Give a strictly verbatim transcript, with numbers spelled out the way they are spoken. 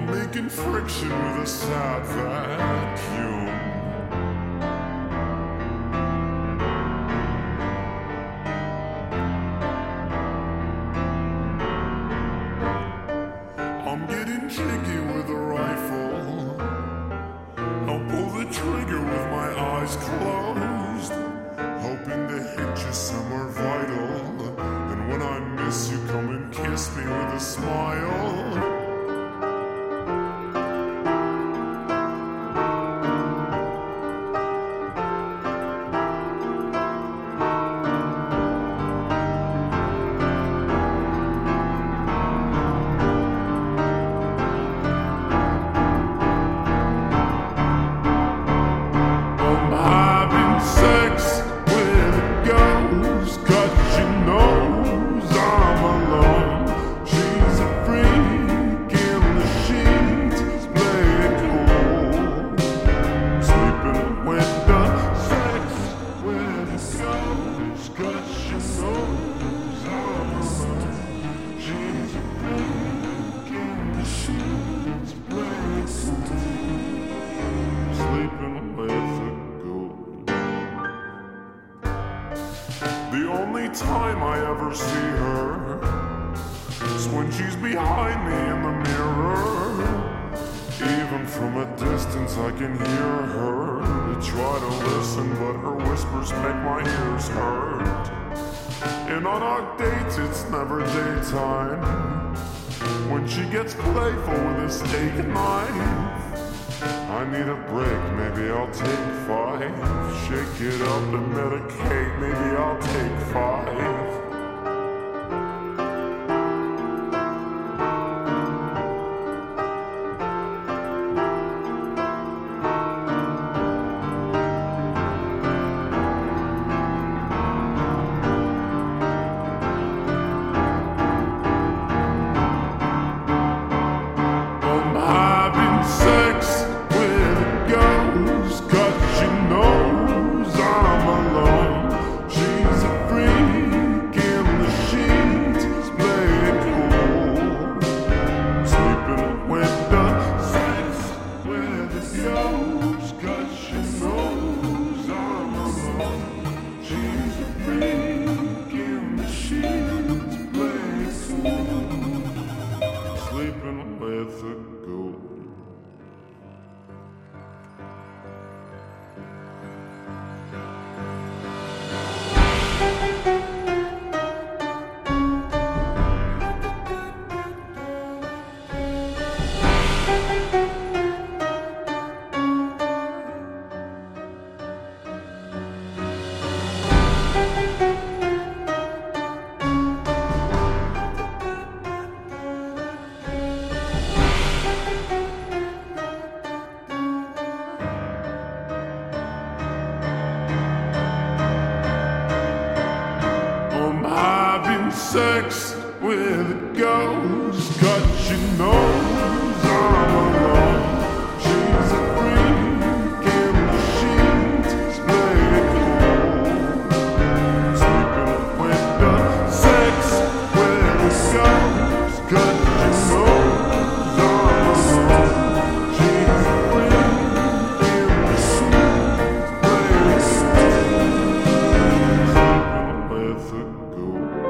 making friction with a sad vacuum. I'm getting jiggy with a rifle. I'll pull the trigger with my eyes closed, hoping to hit you somewhere vital. And when I miss you, come and kiss me with a smile. The only time I ever see her is when she's behind me in the mirror. Even from a distance I can hear her. I try to listen, but her whispers make my ears hurt. And on our dates it's never daytime. When she gets playful with a steak knife, I need a break, maybe I'll take five. Shake it up and medicate, maybe I'll take five. I'm having sex with a ghost, 'cause she knows I'm alone. She's a freak in the sheets, playing cool. Sleeping with the sex with a ghost, 'cause she knows I'm alone. She's a freak in the sheets, playing cool. Sleeping with a ghost. I'm having sex with a ghost, 'cause she knows I'm alone. She's a freak in the sheets, playing cool. Sleeping with the sex with a ghost, 'cause she knows I'm alone. She's a freak in the sheets, playing cool. Sleeping with a ghost.